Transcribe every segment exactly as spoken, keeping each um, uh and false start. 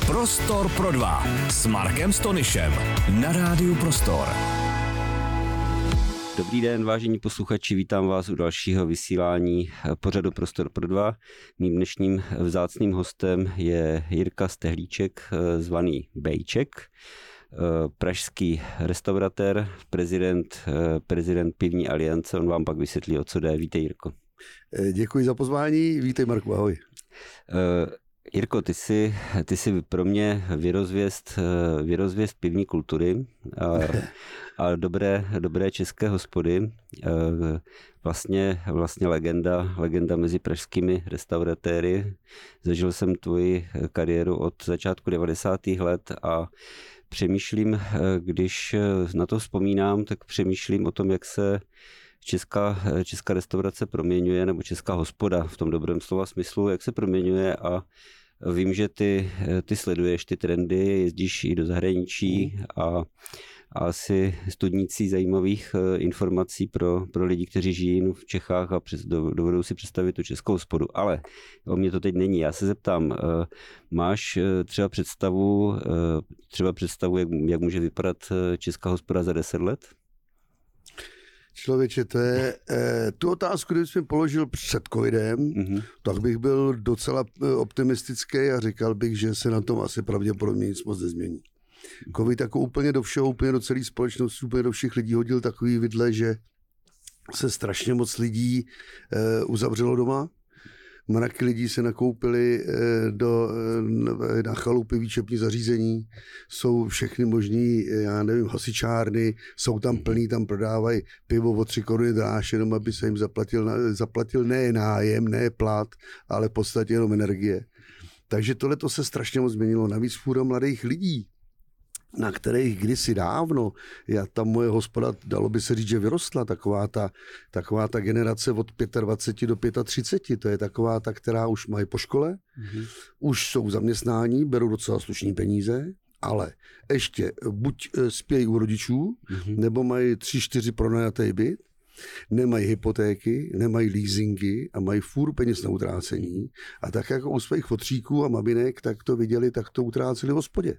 Prostor pro dva s Markem Stonyšem na rádiu Prostor. Dobrý den, vážení posluchači, vítám vás u dalšího vysílání pořadu Prostor pro dva. Mým dnešním vzácným hostem je Jirka Stehlíček, zvaný Bejček, pražský restauratér, prezident, prezident Pivní aliance. On vám pak vysvětlí, o co jde. Vítej, Jirko. Děkuji za pozvání, vítej, Marku, ahoj. Jirko, ty jsi, ty jsi pro mě vyrozvěst, vyrozvěst pivní kultury a, a dobré, dobré české hospody. Vlastně, vlastně legenda, legenda mezi pražskými restauratéry. Zažil jsem tvoji kariéru od začátku devadesátých let a přemýšlím, když na to vzpomínám, tak přemýšlím o tom, jak se Česká, česká restaurace proměňuje, nebo česká hospoda v tom dobrém slova smyslu, jak se proměňuje, a vím, že ty, ty sleduješ ty trendy, jezdíš i do zahraničí a, a asi studnící zajímavých informací pro, pro lidi, kteří žijí v Čechách a přes, dovedou si představit tu českou hospodu. Ale o mě to teď není. Já se zeptám, máš třeba představu, třeba představu, jak, jak může vypadat česká hospoda za deset let? Člověče, to je, eh, tu otázku, kdybych mi položil před covidem, mm-hmm. tak bych byl docela optimistický a říkal bych, že se na tom asi pravděpodobně nic moc nezmění. Covid jako úplně do všeho, úplně do celé společnosti, úplně do všech lidí hodil takový vidle, že se strašně moc lidí eh, uzavřelo doma. Mraky lidí se nakoupili do, na chalupy, výčepní zařízení, jsou všechny možný, já nevím, hasičárny, jsou tam plný, tam prodávají pivo o tři koruny dráž, jenom aby se jim zaplatil, zaplatil ne nájem, ne plat, ale v podstatě jenom energie. Takže tohle to se strašně moc změnilo. Navíc fůra mladých lidí, na kterých kdysi dávno, já tam moje hospoda, dalo by se říct, že vyrostla, taková ta, taková ta generace od dvacet pět do třicet pět, to je taková ta, která už mají po škole, mm-hmm. už jsou zaměstnání, berou docela slušný peníze, ale ještě buď spějí u rodičů, mm-hmm. nebo mají tři, čtyři pronajatý byt, nemají hypotéky, nemají leasingy a mají fůru peněz na utrácení. A tak jako u svých fotříků a maminek, tak to viděli, tak to utráceli v hospodě.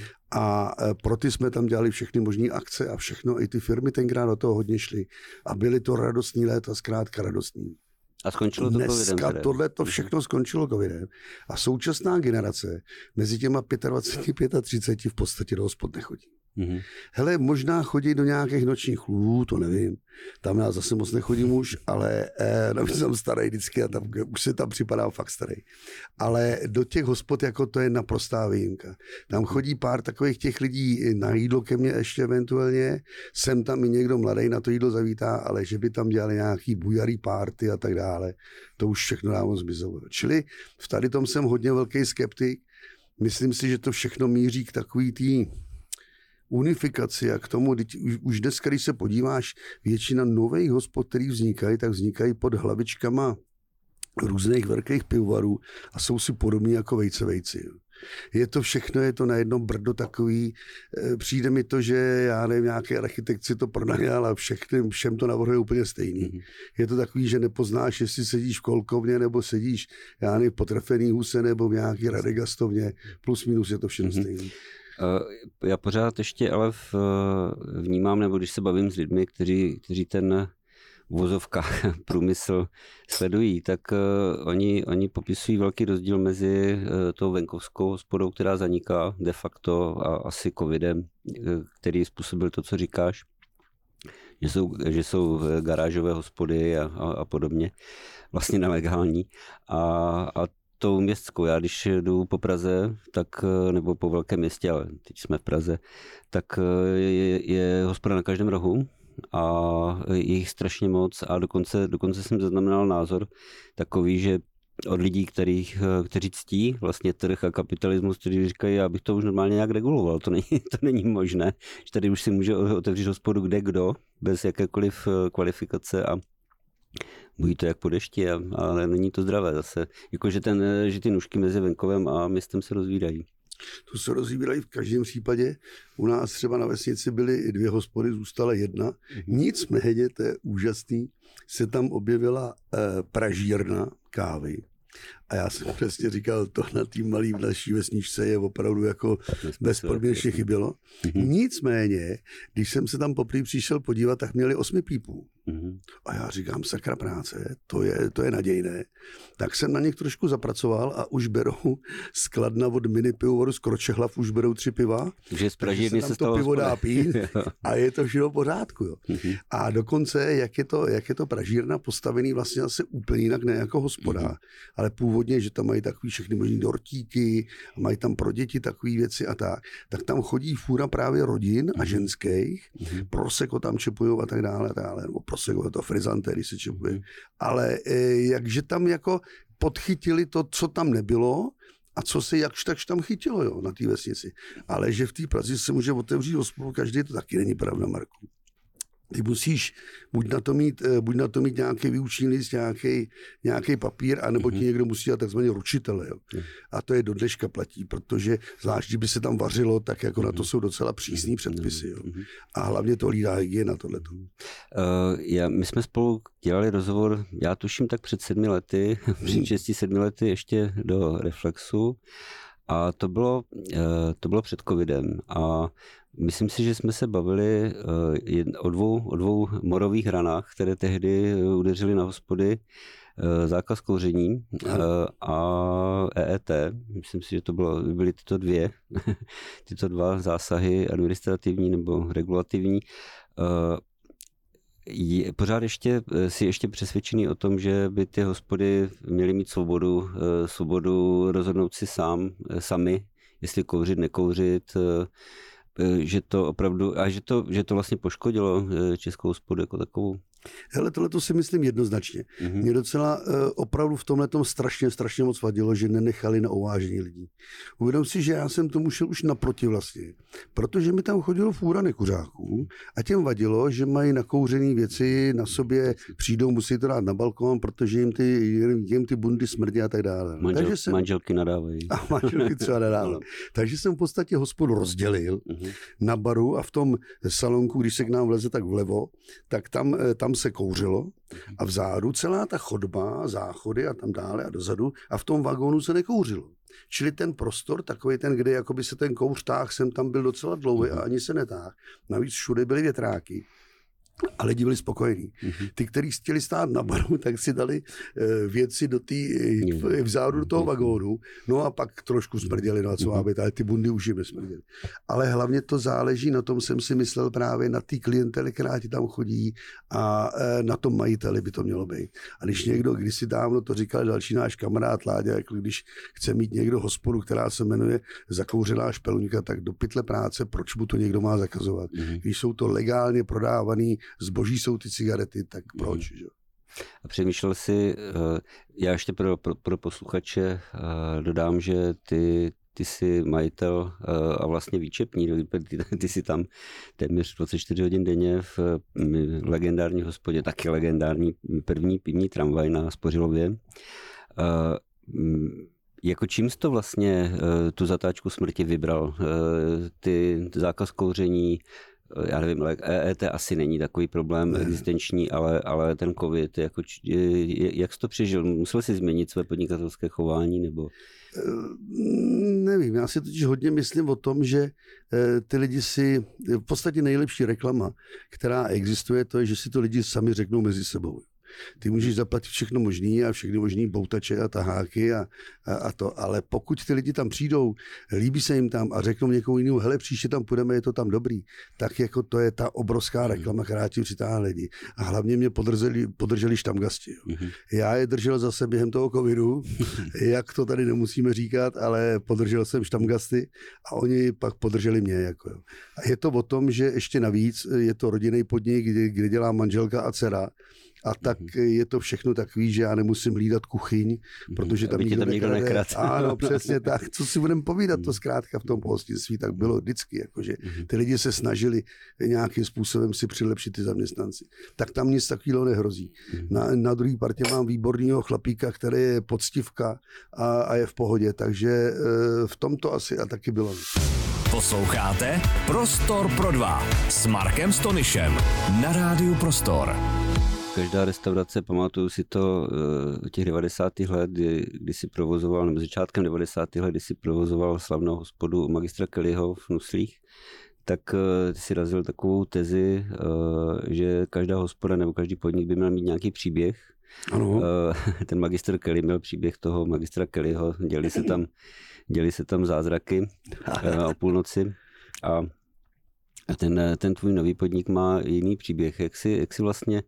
A pro ty jsme tam dělali všechny možné akce a všechno, i ty firmy tenkrát do toho hodně šly. A byly to radostný léta, zkrátka radostný. A skončilo to covidem. Dneska tohle to všechno skončilo covidem. A současná generace mezi těma dvacet pět a třicet pět v podstatě do hospod nechodí. Mm-hmm. Hele, možná chodí do nějakých nočních klubů, to nevím. Tam já zase moc nechodím už, ale eh, navíc jsem starý vždycky a tam, už se tam připadá fakt starý. Ale do těch hospod jako to je naprostá výjimka. Tam chodí pár takových těch lidí na jídlo ke mně ještě eventuálně. Sem tam i někdo mladý na to jídlo zavítá, ale že by tam dělali nějaký bujarý party a tak dále, to už všechno dávno zmizelo. Čili v tady tom jsem hodně velký skeptik. Myslím si, že to všechno míří k takový tý unifikaci a k tomu, už dneska, když se podíváš, většina nových hospod, který vznikají, tak vznikají pod hlavičkama různých velkých pivovarů a jsou si podobní jako vejce vejci. Je to všechno, je to na jedno brdo takový, přijde mi to, že já nevím, nějaký architekt si to pronajal a všechny, všem to navrhuje úplně stejný. Mm-hmm. Je to takový, že nepoznáš, jestli sedíš v kolkovně, nebo sedíš, já nevím, v potrefený huse, nebo v nějaký radegastovně, plus minus je to všechno mm-hmm. stejný. Já pořád ještě ale v, vnímám, nebo když se bavím s lidmi, kteří, kteří ten uvozovka průmysl sledují, tak uh, oni, oni popisují velký rozdíl mezi uh, tou venkovskou hospodou, která zaniká de facto a asi covidem, uh, který způsobil to, co říkáš, že jsou, že jsou garážové hospody a, a, a podobně, vlastně nelegální. A, a tou městskou. Já když jdu po Praze, tak, nebo po velkém městě, ale teď jsme v Praze, tak je, je hospoda na každém rohu a je jich strašně moc a dokonce, dokonce jsem zaznamenal názor takový, že od lidí, kterých, kteří ctí vlastně trh a kapitalismus, kteří říkají, já bych to už normálně nějak reguloval. To není, to není možné, že tady už si může otevřít hospodu kde kdo, bez jakékoliv kvalifikace a bojí to jak po dešti, ale není to zdravé zase. Jakože ten, že ty nůžky mezi venkovem a městem se rozvírají. To se rozvírají v každém případě. U nás třeba na vesnici byly dvě hospody, zůstala jedna. Mm-hmm. Nicméně, to je úžasný, se tam objevila eh, pražírna kávy. A já jsem přesně říkal, to na té malé naší vesničce je opravdu jako bezpodmínečně chybělo. Mm-hmm. Nicméně, když jsem se tam poprvé přišel podívat, tak měli osmi pípů. Mm-hmm. A já říkám, sakra práce, to je, to je nadějné. Tak jsem na nich trošku zapracoval a už berou skladna od mini pivovaru z Kročehlav, už berou tři piva. Takže z Pražírny se to pivo dá pít a je to všechno v pořádku. Jo. Mm-hmm. A dokonce, jak je to, jak je to pražírna postavený vlastně zase úplně jinak, ne jako hospoda, mm-hmm. ale původně, že tam mají takový všechny možný dortíky, a mají tam pro děti takové věci a tak, tak tam chodí fůra právě rodin a ženských, mm-hmm. proseko tam čepujou a tak dále, a tak dále, nebo proseko, to frizanté, když se čepuje. Mm-hmm. Ale e, jakže tam jako podchytili to, co tam nebylo, a co se jakž takž tam chytilo, jo, na té vesnici. Ale že v té Praze se může otevřít hospodu každý, to taky není pravda, Marku. Ty musíš buď na to mít, buď na to mít nějaký výuční list, nějaký, nějaký papír, anebo ti někdo musí dát takzvaně ručitele. Jo. A to je do dneška platí, protože zvlášť, kdyby se tam vařilo, tak jako na to jsou docela přísný předpisy. Jo. A hlavně to hlídá hygiena tohleto. Uh, já, my jsme spolu dělali rozhovor, já tuším tak před sedmi lety, před šesti, sedmi lety ještě do Reflexu. A to bylo, to bylo před covidem a myslím si, že jsme se bavili o dvou, o dvou morových ranách, které tehdy udeřily na hospody, zákaz kouření a E E T. Myslím si, že to bylo, byly tyto dvě, tyto dva zásahy administrativní nebo regulativní. Je, pořád ještě si ještě přesvědčený o tom, že by ty hospody měly mít svobodu, svobodu rozhodnout si sám, sami, jestli kouřit, nekouřit, že to opravdu, a že to, že to vlastně poškodilo českou hospodu jako takovou. Hele, tohleto si myslím jednoznačně. Mm-hmm. Mě docela uh, opravdu v tomhletom strašně, strašně moc vadilo, že nenechali na uvážení lidí. Uvědom si, že já jsem tomu šel už naproti vlastně, protože mi tam chodilo fůra nekuřáků a těm vadilo, že mají nakouřené věci na sobě, přijdou, musí to dát na balkón, protože jim ty, jim ty bundy smrdí a tak dále. Manžel, Takže jsem, manželky nadávají. A manželky třeba nadávají. Takže jsem v podstatě hospodu rozdělil mm-hmm. na baru a v tom salonku, když se k nám vleze tak vlevo, tak tam, tam se kouřilo a vzadu celá ta chodba, záchody a tam dále a dozadu a v tom vagónu se nekouřilo. Čili ten prostor, takový ten, kde jakoby se ten kouř táh, jsem tam byl docela dlouhý a ani se netáh. Navíc všude byly větráky. A lidi byli spokojení. Mm-hmm. Ty, kteří chtěli stát na baru, tak si dali uh, věci do tý, v zádu do toho vagónu, no a pak trošku smrděli, no a co má být, ale ty bundy už jim nesmrděli. Ale hlavně to záleží, na tom jsem si myslel právě na té klientele, která ti tam chodí a uh, na tom majiteli by to mělo být. A když někdo, když si dávno to říkal další náš kamarád Láďa, jako když chce mít někdo hospodu, která se jmenuje Zakouřená špeluňka, tak do pytle práce, proč mu to někdo má zakazovat? Mm-hmm. Když jsou to legálně prodávaný zboží jsou ty cigarety, tak proč? Mm. Že? A přemýšlel si, já ještě pro, pro, pro posluchače dodám, že ty, ty jsi majitel a vlastně výčepní, ty, ty jsi tam téměř dvacet čtyři hodin denně v legendární hospodě, taky legendární první pivní tramvaj na Spořilově. Jako čím jsi to vlastně tu zatáčku smrti vybral? Ty zákaz kouření, já nevím, ale E E T asi není takový problém ne. existenční, ale, ale ten covid, jako, jak jsi to přežil? Musel jsi změnit své podnikatelské chování? Nebo? Nevím, já si totiž hodně myslím o tom, že ty lidi si, v podstatě nejlepší reklama, která existuje, to je, že si to lidi sami řeknou mezi sebou. Ty můžeš zaplatit všechno možný a všechny možný boutače a taháky a, a, a to, ale pokud ty lidi tam přijdou, líbí se jim tam a řeknou někomu jinému, hele, příště tam půjdeme, je to tam dobrý, tak jako to je ta obrovská reklama, která ti přitáhne lidi. A hlavně mě podrželi, podrželi štamgasti. Jo. Mm-hmm. Já je držel zase během toho covidu, jak to tady nemusíme říkat, ale podržel jsem štamgasty a oni pak podrželi mě. Jako, jo. A je to o tom, že ještě navíc je to rodinný podnik, kde, kde dělá manželka a dcera. A tak je to všechno takový, že já nemusím hlídat kuchyň, protože tam nikdo, tam nikdo nekrát. Ano, přesně tak. Co si budeme povídat, to zkrátka v tom pohostinství tak bylo vždycky, jakože ty lidi se snažili nějakým způsobem si přilepšit ty zaměstnanci. Tak tam nic takového nehrozí. Na, na druhý partě mám výborného chlapíka, který je poctivka a, a je v pohodě, takže e, v tom to asi a taky bylo. Posloucháte Prostor pro dva s Markem Stonyšem na Rádiu Prostor. každá restaurace, pamatuju si to těch devadesátých let, kdy, kdy si provozoval, nebo začátkem devadesátých let, kdy si provozoval slavnou hospodu magistra Kellyho v Nuslích, tak si razil takovou tezi, že každá hospoda nebo každý podnik by měl mít nějaký příběh. Ano. Ten magistr Kelly měl příběh toho magistra Kellyho, děli se tam, děli se tam zázraky o půlnoci a ten, ten tvůj nový podnik má jiný příběh. Jak si, jak si vlastně,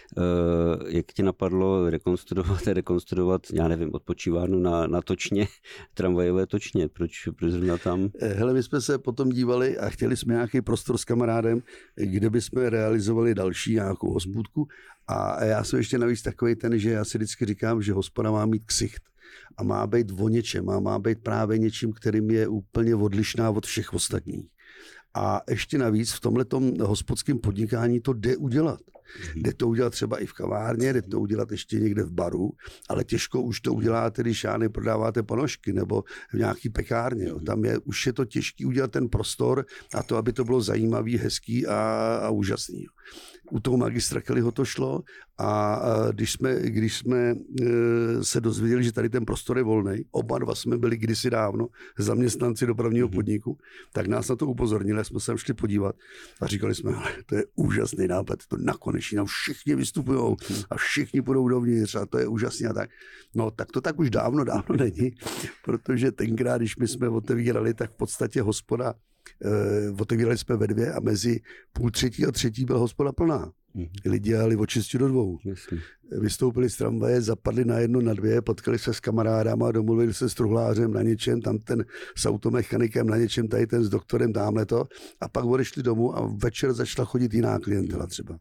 jak tě napadlo rekonstruovat, rekonstruovat, já nevím, odpočívárnu na, na točně, tramvajové točně, proč, proč zrovna tam? Hele, my jsme se potom dívali a chtěli jsme nějaký prostor s kamarádem, kde bychom realizovali další nějakou hospůdku a já jsem ještě navíc takový ten, že já si vždycky říkám, že hospoda má mít ksicht a má být o něčem a má být právě něčím, kterým je úplně odlišná od všech ostatních. A ještě navíc v tomhletom hospodském podnikání to jde udělat. Jde to udělat třeba i v kavárně, jde to udělat ještě někde v baru, ale těžko už to uděláte, když já neprodáváte ponožky nebo v nějaký pekárně. Jo. Tam je, už je to těžký udělat ten prostor a to, aby to bylo zajímavý, hezký a, a úžasný. Jo. U toho magistra Kellyho to šlo a když jsme, když jsme se dozvěděli, že tady ten prostor je volný, oba dva jsme byli kdysi dávno zaměstnanci dopravního podniku, tak nás na to upozornili, jsme se tam šli podívat a říkali jsme, to je úžasný nápad, to nakonec nám všichni vystupujou a všichni půjdou dovnitř a to je úžasný a tak. No tak to tak už dávno, dávno není, protože tenkrát, když my jsme otevírali, tak v podstatě hospoda Uh, otevírali jsme ve dvě a mezi půl třetí a třetí byla hospoda plná. Mm-hmm. Lidi jeli od šesti do dvou. Jasně. Vystoupili z tramvaje, zapadli na jedno, na dvě, potkali se s kamarádama, domluvili se s truhlářem na něčem, tam ten s automechanikem na něčem, tady ten s doktorem, dámhle to. A pak odešli domů a večer začala chodit jiná klientela třeba.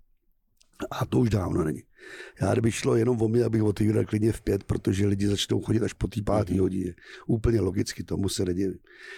A to už dávno není. Já kdyby šlo jenom o mě, abych otevíral klidně v pět, protože lidi začnou chodit až po té páté hodině. Úplně logicky, tomu se nedivím.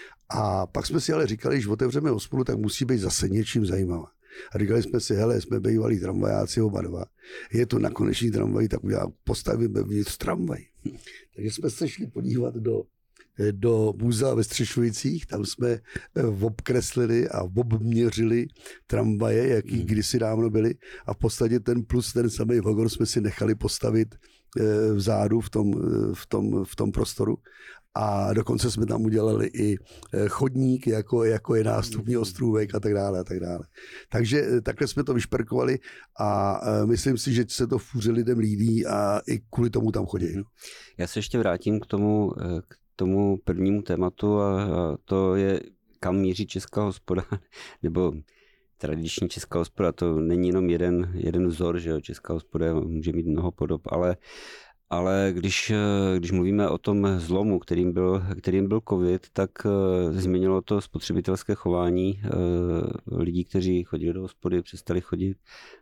A pak jsme si ale říkali, že otevřeme hospodu, tak musí být zase něčím zajímavá. A říkali jsme si, hele, jsme bývalí tramvajáci oba dva. Je to na koneční tramvaj, tak já postavíme vnitř tramvaj. Takže jsme se šli podívat do, do muzea ve Střešovicích, tam jsme obkreslili a obměřili tramvaje, jaký kdysi dávno byly. A v podstatě ten plus, ten samý vagon jsme si nechali postavit vzadu v tom, v tom, v tom prostoru. A dokonce jsme tam udělali i chodník, jako, jako je nástupní ostrůvek a tak dále a tak dále. Takže takhle jsme to vyšperkovali a myslím si, že se to fůře lidem líbí a i kvůli tomu tam chodí. Já se ještě vrátím k tomu, k tomu prvnímu tématu a to je, kam míří česká hospoda, nebo tradiční česká hospoda. To není jenom jeden, jeden vzor, že jo? Česká hospoda může mít mnoho podob, ale Ale když, když mluvíme o tom zlomu, kterým byl, kterým byl covid, tak změnilo to spotřebitelské chování lidí, kteří chodili do hospody, přestali chodit.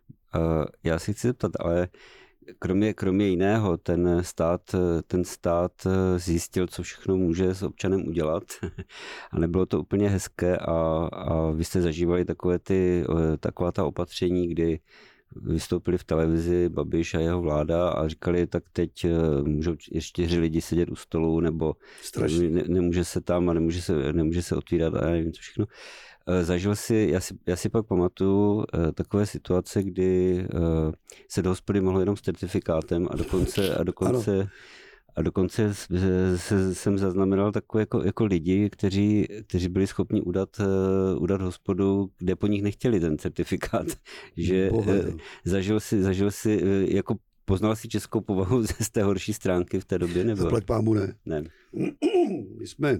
Já si chci zeptat, ale kromě, kromě jiného, ten stát, ten stát zjistil, co všechno může s občanem udělat a nebylo to úplně hezké a, a vy jste zažívali takové ty, taková ta opatření, kdy vystoupili v televizi Babiš a jeho vláda a říkali, tak teď můžou čtyři lidi sedět u stolu, nebo ne, nemůže se tam a nemůže se, nemůže se otvírat a nevím co všechno. Zažil si, já si, já si pak pamatuju takové situace, kdy se do hospody mohlo jenom s certifikátem a dokonce, a dokonce A dokonce jsem zaznamenal takové jako, jako lidi, kteří, kteří byli schopni udat, udat hospodu, kde po nich nechtěli ten certifikát. Že Bohem. zažil si, zažil si, jako poznal si českou povahu z té horší stránky v té době? Nebo? Zaplať pámu ne. Ne. My jsme,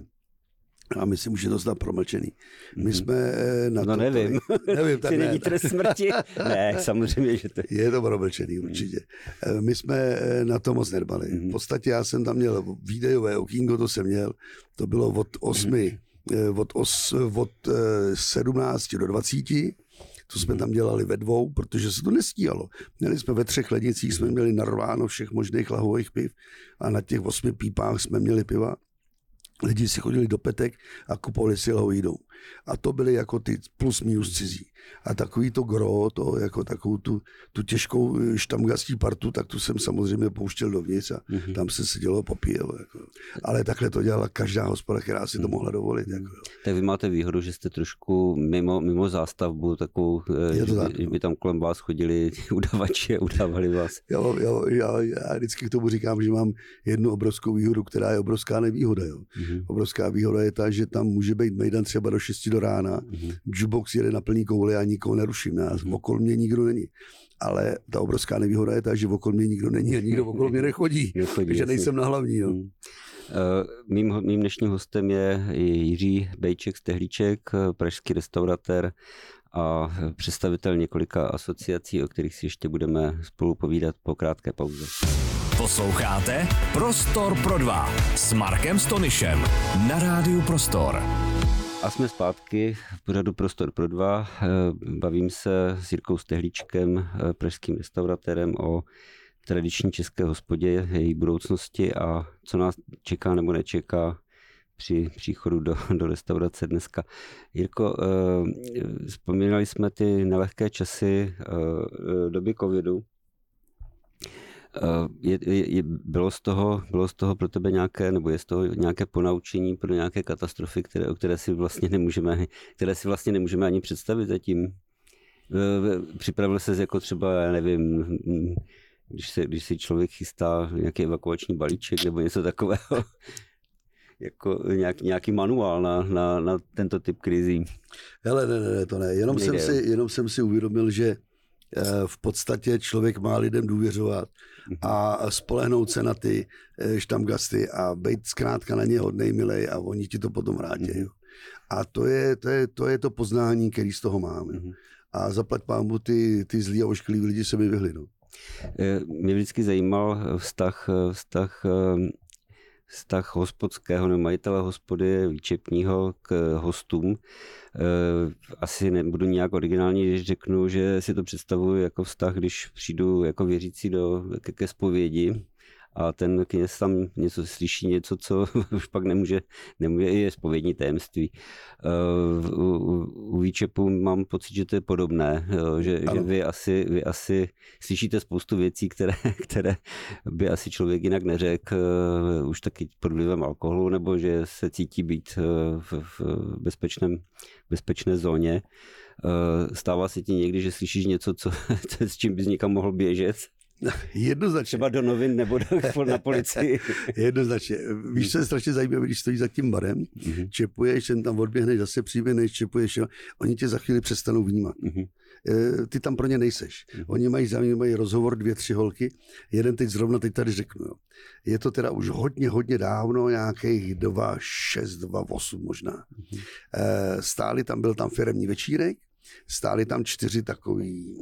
a myslím, už je to snad promlčený. My jsme na no to... nevím. Tady, nevím, tak ne. ne. Není trest smrti? Ne, samozřejmě, že to je. Je to promlčený, určitě. My jsme na to moc nedbali. V podstatě já jsem tam měl výdejové okýnko, to jsem měl, to bylo od osmi, od, os, od sedmnácti do dvaceti. To jsme tam dělali ve dvou, protože se to nestíhalo. Měli jsme ve třech lednicích, jsme měli narváno všech možných lahových piv a na těch osmi pípách jsme měli piva. Lidi si chodili do Petek a kupovali si lahou jídou. A to byly jako ty plus minus cizí. A takový to gro, to jako takovou tu, tu těžkou štamgastí partu, tak tu jsem samozřejmě pouštěl dovnitř a mm-hmm. tam se sedělo a popíjelo. Jako. Ale takhle to dělala každá hospoda, která si to mohla dovolit. Jako. Tak vy máte výhodu, že jste trošku mimo, mimo zástavbu, takovou, že, to by, tak, že by tam kolem vás chodili udavači a udávali vás. Jo, jo, já, já vždycky k tomu říkám, že mám jednu obrovskou výhodu, která je obrovská nevýhoda. Jo. Mm-hmm. Obrovská výhoda je ta, že tam může být mejdan třeba do šesti do rána, mm-hmm. jukebox jede na plný kouli a nikoho neruším. Já, mm-hmm. okolo mě nikdo není. Ale ta obrovská nevýhoda je ta, že okolo mě nikdo není a nikdo okolo mě nechodí. nechodí takže nejsem na hlavní. No. Mm. Mým, mým dnešním hostem je Jiří Bejček z Tehlíček, pražský restauratér a představitel několika asociací, o kterých si ještě budeme spolu povídat po krátké pauze. Posloucháte Prostor pro dva s Markem Stonyšem na rádiu Prostor. A jsme zpátky v pořadu Prostor pro dva. Bavím se s Jirkou Stehlíčkem, pražským restauratérem, o tradiční české hospodě, její budoucnosti a co nás čeká nebo nečeká při příchodu do, do restaurace dneska. Jirko, vzpomínali jsme ty nelehké časy doby covidu. Je, je, bylo, z toho, bylo z toho pro tebe nějaké, nebo je z toho nějaké ponaučení pro nějaké katastrofy, které, o které si vlastně nemůžeme, které si vlastně nemůžeme ani představit zatím? Připravil ses jako třeba, já nevím, když, se, když si člověk chystá nějaký evakuační balíček nebo něco takového, jako nějaký, nějaký manuál na, na, na tento typ krizí? Hele, ne, ne, to ne. Jenom, jsem si, jenom jsem si uvědomil, že v podstatě člověk má lidem důvěřovat a spolehnout se na ty štamgasty a být zkrátka na ně hodnej, milej a oni ti to potom vrátí. Mm-hmm. A to je, to je to je to poznání, který z toho máme. Mm-hmm. A zaplať pámu, ty, ty zlí a ošklivý lidi se mi vyhli. No. Mě vždycky zajímal vztah, vztah, vztah hospodského nebo majitele hospody Výčepního k hostům. Asi nebudu nějak originální, když řeknu, že si to představuji jako vztah, když přijdu jako věřící do, ke, ke zpovědi a ten kněz tam něco slyší, něco, co už pak nemůže, nemůže i je zpovědní tajemství. U, u, u Výčepu mám pocit, že to je podobné, že, že vy, asi, vy asi slyšíte spoustu věcí, které, které by asi člověk jinak neřekl, už taky pod vlivem alkoholu, nebo že se cítí být v, v bezpečném, bezpečné zóně. Stává se ti někdy, že slyšíš něco, co, s čím bys někam mohl běžet? Jednoznačně. Třeba do novin nebo do, na policii. Jednoznačně. Víš, co je strašně zajímavé, když stojíš za tím barem, mm-hmm. čepuješ, jen tam odběhneš, zase přiběhneš, čepuješ, jo, oni tě za chvíli přestanou vnímat. Mm-hmm. E, ty tam pro ně nejseš. Mm-hmm. Oni mají zájem, mají rozhovor, dvě, tři holky, jeden teď zrovna, teď tady řeknu. Jo. Je to teda už hodně, hodně dávno, nějakých dva, šest, dva, osm možná. Mm-hmm. E, stáli tam, byl tam firemní večírek, stáli tam čtyři takový,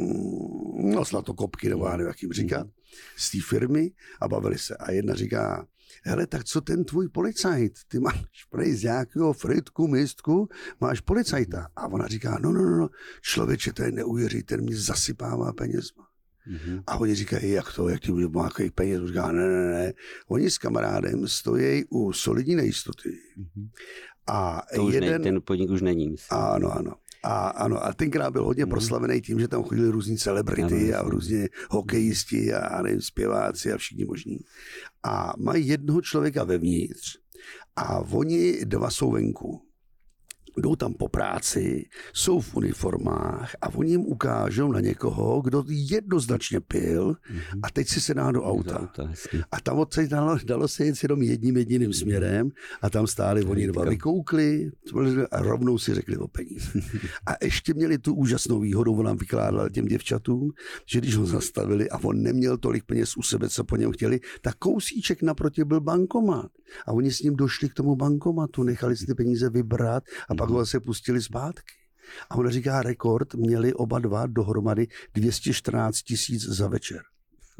mm, no zlatokopky, nebo já nevím, jak jim říkat, z té firmy a bavili se. A jedna říká, hele, tak co ten tvůj policajt? Ty máš prej z nějakého fritku, mistku, máš policajta. A ona říká, no, no, no, no, člověče, to je neuvěří, ten mě zasypává penězma. Mm-hmm. A oni říkají, jak to, jak ty budeš má jakých peněz? Říká, ne, ne, ne, oni s kamarádem stojí u solidní nejistoty. Mm-hmm. A to jeden... ne, ten podnik už není, myslím. Ano, ano. A ano, a tenkrát byl hodně mm. proslavený tím, že tam chodili různí celebrity ano, a různě hokejisti a nevím, zpěváci a všichni možní. A mají jednoho člověka vevnitř a oni dva jsou venku. Jdou tam po práci, jsou v uniformách a oni jim ukážou na někoho, kdo jednoznačně pil mm-hmm. a teď si se dá do auta. auta a tam odsaď dalo, dalo se jet jenom jedním jediným směrem a tam stáli oni dva, vykoukli a rovnou si řekli o peníze. A ještě měli tu úžasnou výhodu, on nám vykládal těm děvčatům, že když ho zastavili a on neměl tolik peněz u sebe, co po něm chtěli, tak kousíček naproti byl bankomat. A oni s ním došli k tomu bankomatu, nechali si ty peníze vybrat a pak ho se pustili zpátky. A ona říká, rekord měli oba dva dohromady dvě stě čtrnáct tisíc za večer.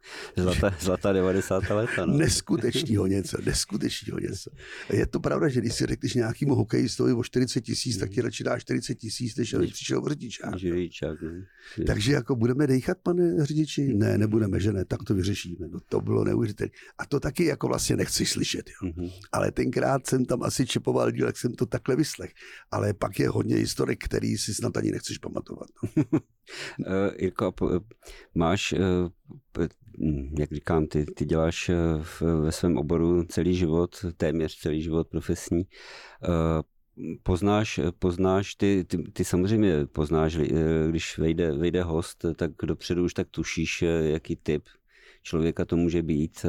zlatá, zlatá devadesátá léta. No. Neskutečného něco, neskutečného něco. Je to pravda, že když si řekneš nějakýmu hokejistovi o čtyřicet tisíc, tak ti radši dá čtyřicet tisíc, než aby přišel v řidičák. Takže jako budeme dejchat, pane řidiči? Ne, nebudeme, že ne, tak to vyřešíme. No, to bylo neuvěřitelné. A to taky jako vlastně nechci slyšet. Jo. Mm-hmm. Ale tenkrát jsem tam asi čipoval díl, jak jsem to takhle vyslech. Ale pak je hodně historik, který si snad ani nechceš pamatovat. No. uh, Jirko, máš, uh, jak říkám, ty, ty děláš v, ve svém oboru celý život, téměř celý život profesní. Uh, Poznáš, poznáš ty, ty, ty samozřejmě poznáš, když vejde, vejde host, tak dopředu už tak tušíš, jaký typ člověka to může být.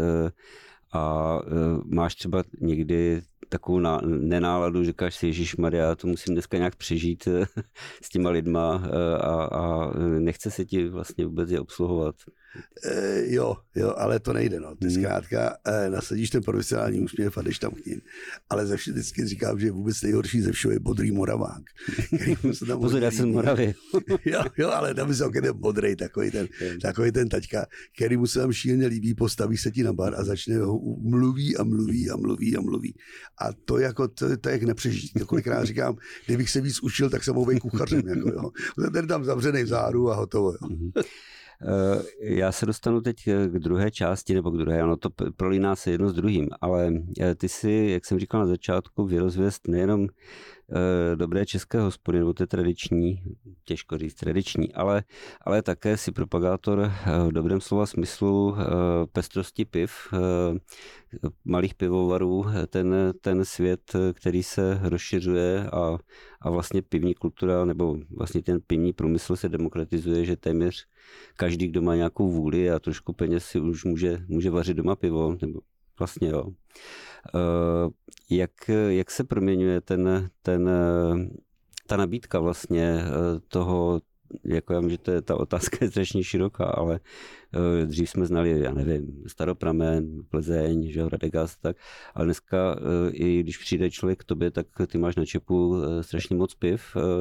A máš třeba někdy takovou ná, nenáladu, říkáš si, ježišmarja, to musím dneska nějak přežít s těma lidma a, a nechce se ti vlastně vůbec je obsluhovat. E, jo, jo, ale to nejde, no. Ty zkrátka e, nasadíš ten profesionální úsměv a jdeš tam k ním. Ale ze všech vždycky říkám, že vůbec nejhorší ze všeho je modrý Moravák. Pozor, já jsem z Moravy. jo, jo, ale tam se ten modrej, takový ten, takový ten taťka, který mu se tam šíleně líbí, postaví se ti na bar a začne ho mluví a mluví a mluví a mluví. A to jako, to, to je jak nepřežít. Kolikrát říkám, kdybych se víc učil, tak jsem mohl kuchařem. Jako, jo. Ten tam zavřenej vzadu a hotovo. Jo. Já se dostanu teď k druhé části, nebo k druhé, ono to prolíná se jedno s druhým, ale ty si, jak jsem říkal na začátku, vyrozvěst nejenom dobré české hospody, nebo to je tradiční, těžko říct tradiční, ale, ale také si propagátor v dobrém slova smyslu pestrosti piv, malých pivovarů, ten, ten svět, který se rozšiřuje a, a vlastně pivní kultura, nebo vlastně ten pivní průmysl se demokratizuje, že téměř každý, kdo má nějakou vůli a trošku peněz, si už může, může vařit doma pivo, nebo vlastně jo. Jak, jak se proměňuje ten, ten, ta nabídka vlastně toho, jako já vím, že to je, ta otázka je strašně široká, ale dřív jsme znali, já nevím, Staropramen, Plzeň, že Radegast, tak, ale dneska, i když přijde člověk k tobě, tak ty máš na čepu strašně moc piv.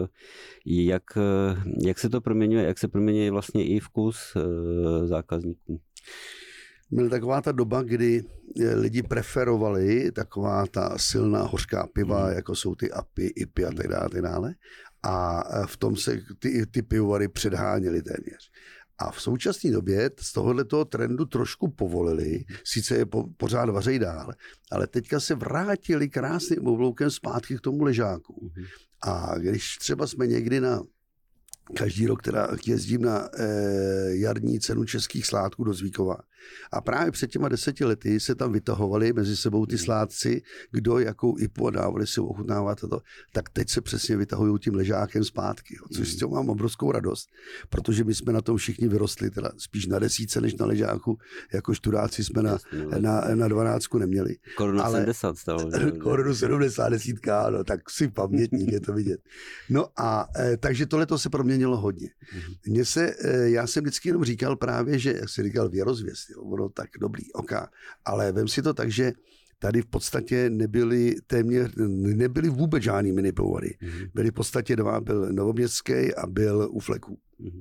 Jak, jak se to proměňuje, jak se proměňuje vlastně i vkus zákazníků? Byla taková ta doba, kdy lidi preferovali taková ta silná hořká piva, jako jsou ty apy, ipy a tak dále, tak dále. A v tom se ty, ty pivovary předháněly téměř. A v současné době z tohoto trendu trošku povolili, sice je po, pořád vařejí dál, ale teďka se vrátili krásným obloukem zpátky k tomu ležáku. A když třeba jsme někdy na každý rok teda jezdím na e, jarní cenu českých sládků do Zvíkova. A právě před těma deseti lety se tam vytahovali mezi sebou ty sládci, kdo jakou ipu a dávali si ochutnávat to. Tak teď se přesně vytahují tím ležákem zpátky. Jo, což s tím mám obrovskou radost, protože my jsme na tom všichni vyrostli, teda spíš na desítce než na ležáku, jako študáci jsme na, na, na dvanáctku neměli. Korunu sedmdesát stalo. Korunu sedmdesát desítka, no, tak si pamětník, je to vidět. No a e, takže tohleto se proměnilo hodně. Mně se, e, já jsem vždycky jenom říkal právě, že, jak jsi říkal, věrozvěst, jo, ono tak dobrý, oka, ale vem si to tak, že tady v podstatě nebyly téměř, nebyly vůbec žádný mini pivovary. Mm-hmm. Byly v podstatě dva, byl Novoměstský a byl u Fleků. Mm-hmm.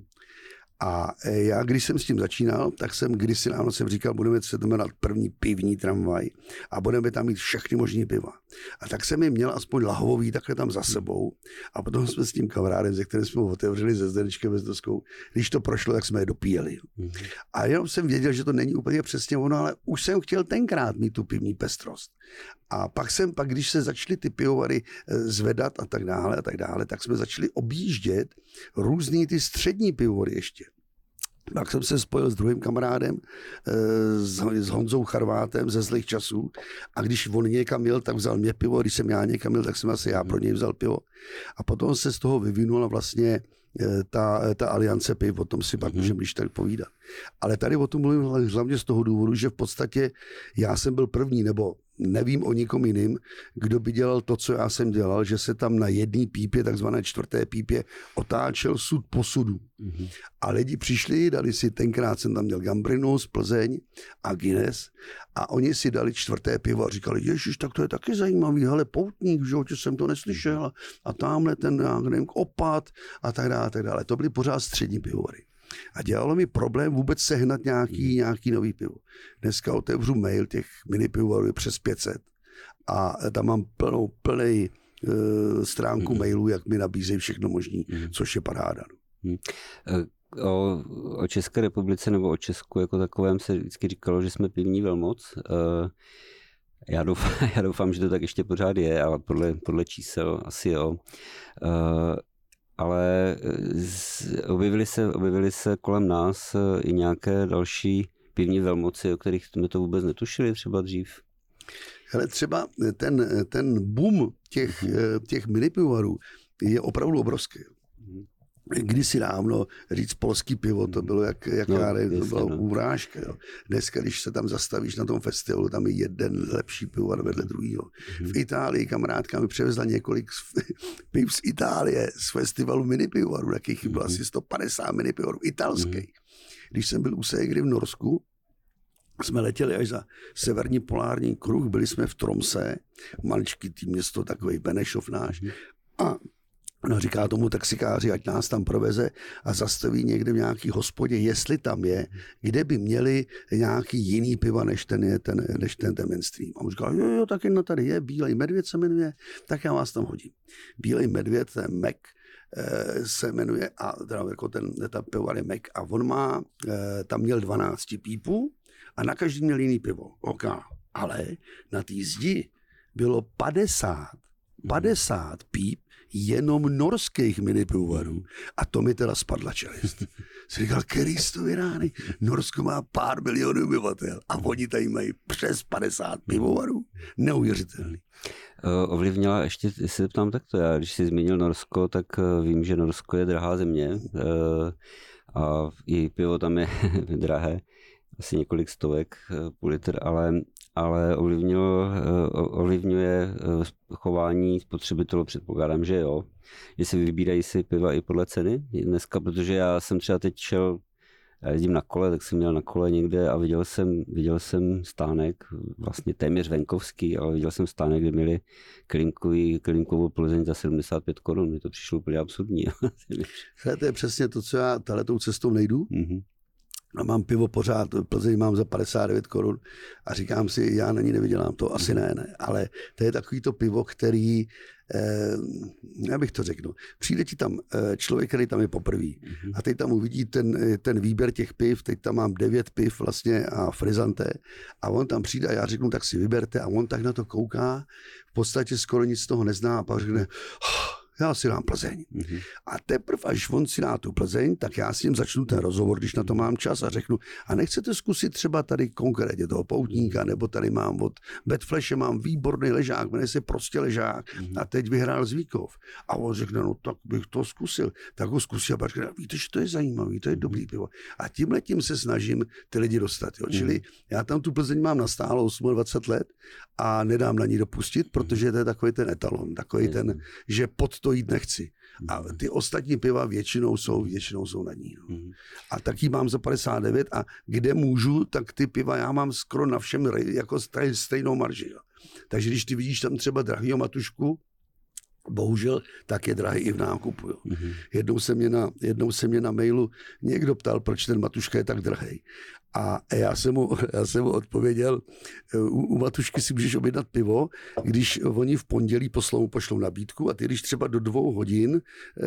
A já, když jsem s tím začínal, tak jsem kdysi ráno jsem říkal, budeme se to jmenovat první pivní tramvaj a budeme tam mít všechny možný piva. A tak jsem je měl aspoň lahvový takhle tam za sebou a potom jsme s tím kamarádem, ze kterým jsme ho otevřeli se Zdenečkem Vezdoskou, když to prošlo, tak jsme je dopíjeli. Mm-hmm. A jenom jsem věděl, že to není úplně přesně ono, ale už jsem chtěl tenkrát mít tu pivní pestrost. A pak jsem, pak když se začaly ty pivovary zvedat a tak dále a tak dále, tak jsme začali objíždět různý ty střední pivovary ještě. Tak jsem se spojil s druhým kamarádem, s Honzou Charvátem ze Zlých časů a když on někam jel, tak vzal mě pivo, když jsem já někam jel, tak jsem asi já pro něj vzal pivo. A potom se z toho vyvinula vlastně ta, ta aliance piv, o tom si pak můžeme když tak povídat. Ale tady o tom mluvím hlavně z toho důvodu, že v podstatě já jsem byl první, nebo nevím o nikom jiným, kdo by dělal to, co já jsem dělal, že se tam na jedné pípě, takzvané čtvrté pípě, otáčel sud po sudu. Mm-hmm. A lidi přišli, dali si, tenkrát jsem tam měl Gambrinu z Plzeň a Guinness a oni si dali čtvrté pivo a říkali, ježiš, tak to je taky zajímavý, hele, poutník, v životě jsem to neslyšel a tamhle ten, já nevím, opat a tak dále, tak dále. To byly pořád střední pivovary. A dělalo mi problém vůbec sehnat nějaký, nějaký nový pivo. Dneska otevřu mail, těch mini pivovarů je přes pět set. A tam mám plnou, plnej uh, stránku mm. mailů, jak mi nabízejí všechno možný, mm. což je paráda. Mm. O, o České republice nebo o Česku jako takovém se vždycky říkalo, že jsme pivní velmoc. Uh, já, doufám, já doufám, že to tak ještě pořád je, ale podle, podle čísel asi jo. Uh, ale z, objevily, se, objevily se kolem nás i nějaké další pivní velmoci, o kterých jsme to vůbec netušili třeba dřív. Hele, třeba ten, ten boom těch, těch minipivovarů je opravdu obrovský. Kdysi dávno říct polský pivo, to bylo jak, jak no, já, to byla no. urážka. Jo. Dneska, když se tam zastavíš na tom festivalu, tam je jeden lepší pivovar vedle druhého. Mm-hmm. V Itálii kamarádka mi převezla několik piv z Itálie, z festivalu minipivovarů, jakých bylo mm-hmm. asi sto padesát minipivovarů italských. Mm-hmm. Když jsem byl u Segry v Norsku, jsme letěli až za severní polární kruh, byli jsme v Tromse, maličký tým město, takový Benešov náš, a no, říká tomu taxikáři, ať nás tam proveze a zastaví někde v nějaký hospodě, jestli tam je, kde by měli nějaký jiný piva, než ten, je, ten, než ten, ten mainstream. A on říká, jo, jo, tak jedno tady je, Bílej medvěd se jmenuje, tak já vás tam hodím. Bílej medvěd, ten Mac, se jmenuje, a teda jako ten, ten pivovar je Mac, a on má, tam měl dvanáct pípů a na každý měl jiný pivo. OK. Ale na té zdi bylo padesát, padesát píp jenom norských minipivovarů. A to mi teda spadla čelist. Jsem říkal, který z to vyrány? Norsko má pár milionů obyvatel a oni tady mají přes padesát pivovarů. Neuvěřitelný. Ovlivnila ještě, jestli se ptám takto, já když jsi zmínil Norsko, tak vím, že Norsko je drahá země a i pivo tam je drahé, asi několik stovek půl litr, ale ale ovlivnilo, ovlivňuje chování spotřebitelů, předpokládám, že jo. Že si vybírají si piva i podle ceny dneska, protože já jsem třeba teď šel, já jezdím na kole, tak jsem měl na kole někde a viděl jsem, viděl jsem stánek, vlastně téměř venkovský, ale viděl jsem stánek, kde měli klínkový, klínkovou Plzeň za sedmdesát pět korun. Mi to přišlo úplně absurdní. To je přesně to, co já tato cestou nejdu. Mm-hmm. A mám pivo pořád, v Plzeň mám za padesát devět korun a říkám si, já na ní nevydělám, to asi ne, ne, ale to je takový to pivo, který, eh, já bych to řekl, přijde ti tam eh, člověk, který tam je poprvé a teď tam uvidí ten, ten výběr těch piv, teď tam mám devět piv vlastně a frizanté a on tam přijde a já řeknu, tak si vyberte a on tak na to kouká, v podstatě skoro nic z toho nezná a pak řekne, oh, já si dám Plzeň. Mm-hmm. A teprve, až on si dá tu Plzeň, tak já s ním začnu ten rozhovor, když na to mám čas a řeknu, a nechcete zkusit třeba tady konkrétně toho poutníka, nebo tady mám od Bedflashe mám výborný ležák, jmenuje se prostě ležák mm-hmm. a teď vyhrál Zvíkov. A on řekne, no tak bych to zkusil. Tak ho zkusil a pak řekne, víte, že to je zajímavý, to je dobrý pivo. A tímhletím se snažím ty lidi dostat. Jo. Čili mm-hmm. já tam tu Plzeň mám nastálo dvacet osm let a nedám na ní dopustit, protože to je takový ten etalon, takový mm-hmm. ten, že pod to jít nechci. A ty ostatní piva většinou jsou, většinou jsou na ní. No. A taky mám za padesát devět a kde můžu, tak ty piva já mám skoro na všem jako stejnou marži. Jo. Takže když ty vidíš tam třeba drahýho Matušku, bohužel, tak je drahý i v nákupu. Jo. Mm-hmm. Jednou, se mě na, jednou se mě na mailu někdo ptal, proč ten Matuška je tak drahý. A já jsem mu, já jsem mu odpověděl, u, u Matušky si můžeš objednat pivo, když oni v pondělí poslou, pošlou nabídku a ty, když třeba do dvou hodin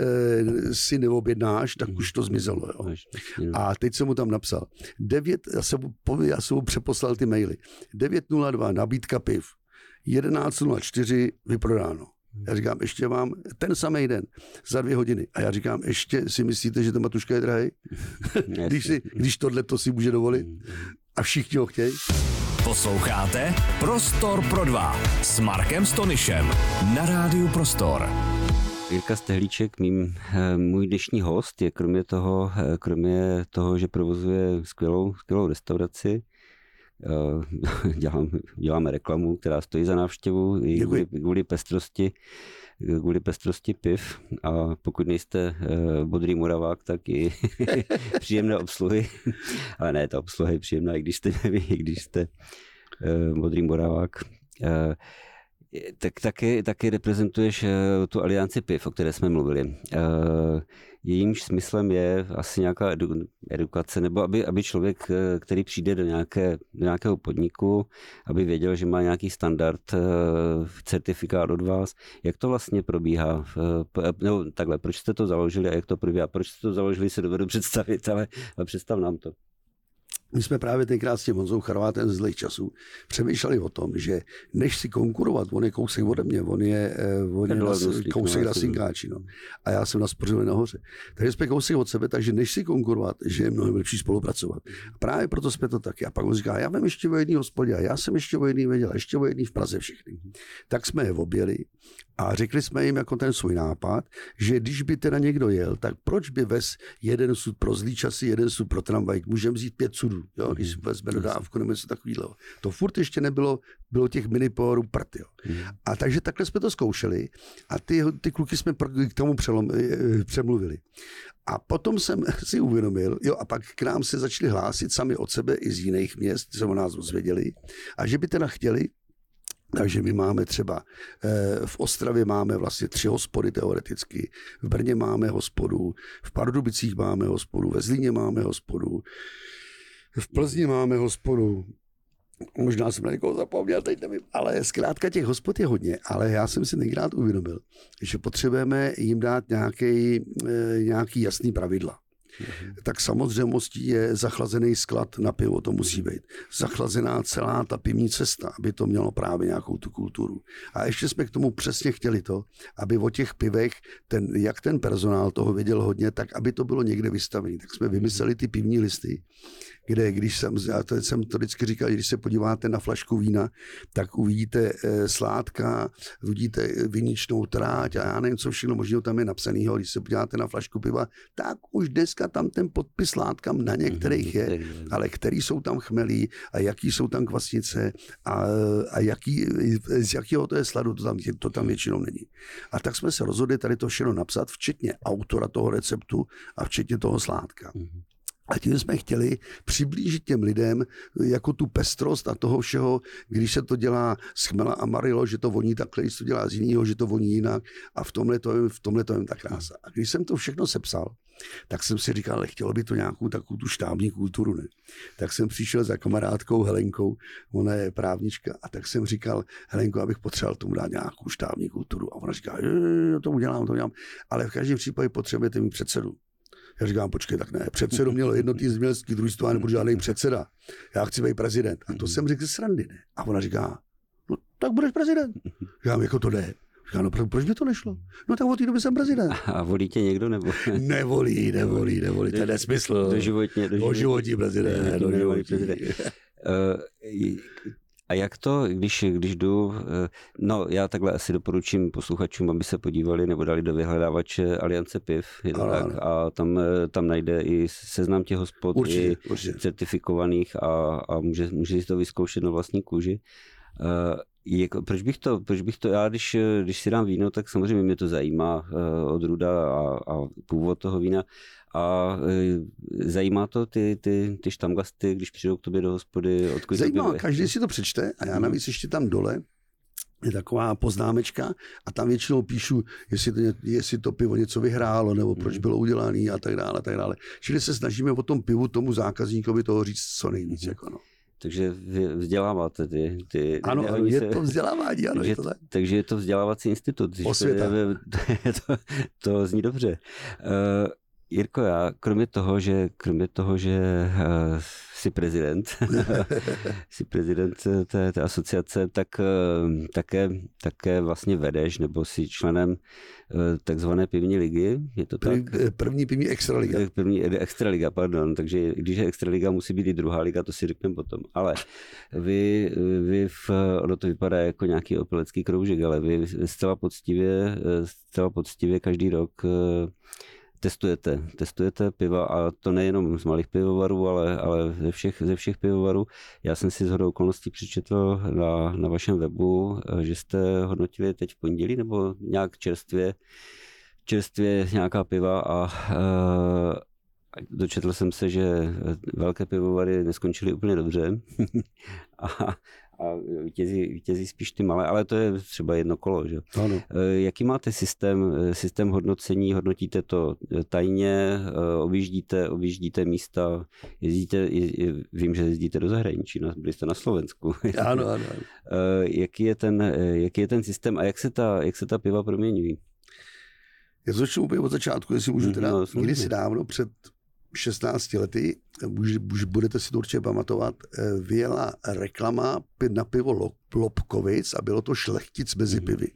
e, si neobjednáš, tak už to zmizelo. Jo. A teď jsem mu tam napsal, devět, já jsem mu, já jsem mu přeposlal ty maily, devět nula dva nabídka piv, jedenáct nula čtyři vyprodáno. Já říkám, ještě vám ten samý den, za dvě hodiny. A já říkám, ještě si myslíte, že ten Matuška je drahý? když, si, když tohle to si může dovolit? A všichni ho chtějí? Posloucháte Prostor pro dva s Markem Stonyšem na rádiu Prostor. Jirka Stehlíček, mým, můj dnešní host, je kromě toho, kromě toho, že provozuje skvělou, skvělou restauraci, Dělám, děláme reklamu, která stojí za návštěvu i kvůli, kvůli pestrosti kvůli pestrosti piv a pokud nejste uh, bodrý Moravák, tak i příjemné obsluhy, ale ne, ta obsluha je příjemná, i když jste, i když jste uh, bodrý Moravák. Uh, Tak taky, taky reprezentuješ tu alianci piv, o které jsme mluvili. Jejímž smyslem je asi nějaká edukace, nebo aby, aby člověk, který přijde do, nějaké, do nějakého podniku, aby věděl, že má nějaký standard, certifikát od vás. Jak to vlastně probíhá? No, takhle, proč jste to založili a jak to probíhá? Proč jste to založili, se dovedu představit, ale představ nám to. My jsme právě tenkrát s tím Honzou Charvátem z zlých časů přemýšleli o tom, že než si konkurovat, on je kousek ode mě, on je, on je na, kousek na Synkáči, no. A já jsem na Spořilě nahoře. Takže jsme kousek od sebe, takže než si konkurovat, že je mnohem lepší spolupracovat. A právě proto jsme to taky. A pak on říká, já vím ještě o jedný hospodě, a já jsem ještě o jedný věděl, ještě o jedný v Praze všechny. Tak jsme je objeli a řekli jsme jim jako ten svůj nápad, že když by teda někdo jel, tak proč by vez jeden sud pro zlý časy, jeden sud pro tramvaj, můžeme vzít pět sudů, jo, když vezme dodávku nebo něco takového. To furt ještě nebylo, bylo těch minipowerů prd, jo. A takže takhle jsme to zkoušeli a ty, ty kluky jsme k tomu přelom, přemluvili. A potom jsem si uvědomil, jo, a pak k nám se začali hlásit sami od sebe i z jiných měst, co o nás dozvěděli, a že by teda chtěli. Takže my máme třeba, v Ostravě máme vlastně tři hospody teoreticky, v Brně máme hospodu, v Pardubicích máme hospodu, ve Zlíně máme hospodu, v Plzni máme hospodu, možná jsem na někoho zapomněl, teď nevím, ale zkrátka těch hospod je hodně, ale já jsem si tenkrát uvědomil, že potřebujeme jim dát nějaký, nějaký jasný pravidla. Mm-hmm. Tak samozřejmostí je zachlazený sklad na pivo, to musí být. Zachlazená celá ta pivní cesta, aby to mělo právě nějakou tu kulturu. A ještě jsme k tomu přesně chtěli to, aby o těch pivech, ten, jak ten personál toho věděl hodně, tak aby to bylo někde vystavené. Tak jsme vymysleli ty pivní listy, kde, když jsem, já to jsem to vždycky říkal, když se podíváte na flašku vína, tak uvidíte e, sládka, uvidíte viničnou tráť a já nevím, co všechno možného tam je napsanýho. Když se podíváte na flašku piva, tak už dneska tam ten podpis sládkam na některých je, ale který jsou tam chmelí a jaký jsou tam kvasnice a, a jaký, z jakého to je sladu, to tam, to tam většinou není. A tak jsme se rozhodli tady to všechno napsat, včetně autora toho receptu a včetně toho sládka. A tím jsme chtěli přiblížit těm lidem jako tu pestrost a toho všeho, když se to dělá z chmela a marilo, že to voní takhle, když to dělá z jiného, že to voní jinak a v tomhle to je, v tomhle to je ta krása. A když jsem to všechno sepsal, tak jsem si říkal, ale chtělo by to nějakou takovou tu štábní kulturu, ne? Tak jsem přišel za kamarádkou Helenkou, ona je právnička, a tak jsem říkal, Helenko, abych potřeboval tomu dát nějakou štábní kulturu. A ona říká, to udělám, to udělám, ale v každém případě potřebujete mít předsedu. Já říkám, počkej, tak ne, předsedu mělo jednotný zemědělský družstvo a nebudu žádný předseda. Já chci být prezident. A to jsem řekl srandy, ne? A ona říká, no tak budeš prezident. Říkám, jako to jde. Říkám, no proč by to nešlo? No tak od té doby jsem prezident. A volí tě někdo nebo? Nevolí, nevolí, nevolí, to je nesmysl. Doživotně, doživotní prezident. Doživotní prezident. A jak to, když, když jdu, no já takhle asi doporučím posluchačům, aby se podívali nebo dali do vyhledávače Aliance piv, je to tak, a tam, tam najde i seznam těch hospod, určitě, i určitě. certifikovaných a, a může, může si to vyzkoušet na vlastní kůži. Je, proč, bych to, proč bych to, já když, když si dám víno, tak samozřejmě mě to zajímá odrůda a, a původ toho vína. A e, zajímá to ty, ty, ty štamgasty, když přijdou k tobě do hospody? Odkud zajímá, každý si to přečte a já navíc ještě tam dole je taková poznámečka a tam většinou píšu, jestli to, jestli to pivo něco vyhrálo nebo proč bylo udělané a tak dále, a tak dále. Čili se snažíme o tom pivu tomu zákazníkovi toho říct co nejvíc. Jako no. Takže vy vzděláváte ty... ty ano, ano je se, to vzdělávání, ano, takže, je to tak. Takže je to vzdělávací institut. Osvěta. To, to, to zní dobře. Uh, Jirko, já kromě toho, že, kromě toho, že uh, jsi prezident, jsi prezident té, té asociace, tak uh, také, také vlastně vedeš, nebo jsi členem uh, takzvané pivní ligy, je to tak? První pivní extraliga. První extraliga, pardon, takže když je extraliga, musí být i druhá liga, to si řekneme potom. Ale vy, vy v, ono to vypadá jako nějaký opilecký kroužek, ale vy zcela poctivě, zcela poctivě každý rok uh, Testujete, testujete piva a to nejenom z malých pivovarů, ale, ale ze, všech, ze všech pivovarů. Já jsem si shodou okolností přečetl na, na vašem webu, že jste hodnotili teď v pondělí nebo nějak čerstvě, čerstvě nějaká piva a, a dočetl jsem se, že velké pivovary neskončily úplně dobře a, a vítězí, vítězí spíš ty malé, ale to je třeba jedno kolo. Že? Ano. Jaký máte systém, systém hodnocení? Hodnotíte to tajně, objíždíte, objíždíte místa, jezdíte, je, vím, že jezdíte do zahraničí, byli jste na Slovensku. Ano, ano. Jaký je ten, jaký je ten systém a jak se ta, jak se ta piva proměňují? Já začnu úplně od začátku, jestli můžu teda, no, kdysi dávno před šestnácti lety, už, už budete si to určitě pamatovat, vyjela reklama na pivo Lobkovic a bylo to šlechtic mezi pivy.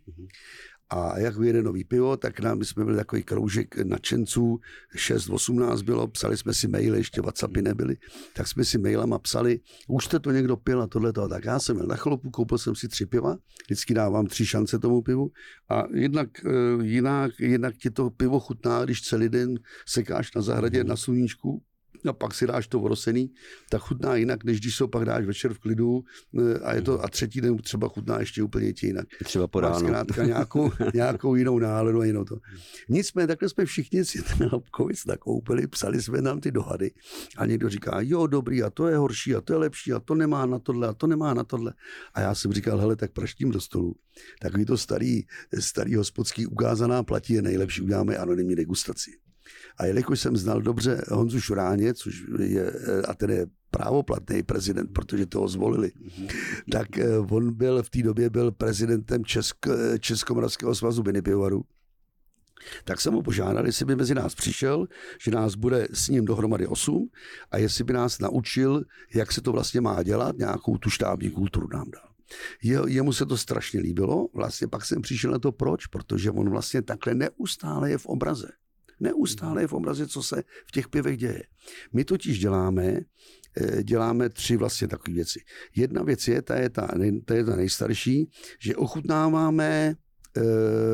A jak vyjede nový pivo, tak nám, my jsme byli takový kroužek nadšenců, šest osmnáct bylo, psali jsme si maily, ještě WhatsAppy nebyly, tak jsme si mailama psali, už jste to někdo pil a tohleto. Tak já jsem měl na chalupu, koupil jsem si tři piva, vždycky dávám tři šance tomu pivu a jednak, jinak, jinak ti to pivo chutná, když celý den sekáš na zahradě na sluníčku, a pak si dáš to vrosený, tak chutná jinak, než když se pak dáš večer v klidu a, je to, a třetí den třeba chutná ještě úplně jinak. Třeba po ránu. Zkrátka nějakou, nějakou jinou náladu a jinou to. Nicméně takhle jsme všichni si ten Lobkovic nakoupili, psali jsme nám ty dohady a někdo říká, jo dobrý a to je horší a to je lepší a to nemá na tohle a to nemá na tohle. A já jsem říkal, hele, tak praštím do stolu. Takový to starý, starý hospodský ukázaná platí je nejlepší, uděláme anonymní degustaci. A jelikož jsem znal dobře Honzu Šuráně, což je, a ten je právoplatný prezident, protože toho zvolili, tak on byl v té době byl prezidentem Česk, Českomoravského svazu vinipivovarů. Tak jsem ho požádal, jestli by mezi nás přišel, že nás bude s ním dohromady osm a jestli by nás naučil, jak se to vlastně má dělat, nějakou tu štábní kulturu nám dal. Je, jemu se to strašně líbilo, vlastně pak jsem přišel na to proč, protože on vlastně takhle neustále je v obraze. Neustále je v obraze, co se v těch pivech děje. My totiž děláme, děláme tři vlastně takové věci. Jedna věc je, ta je ta, ta je ta nejstarší, že ochutnáváme e,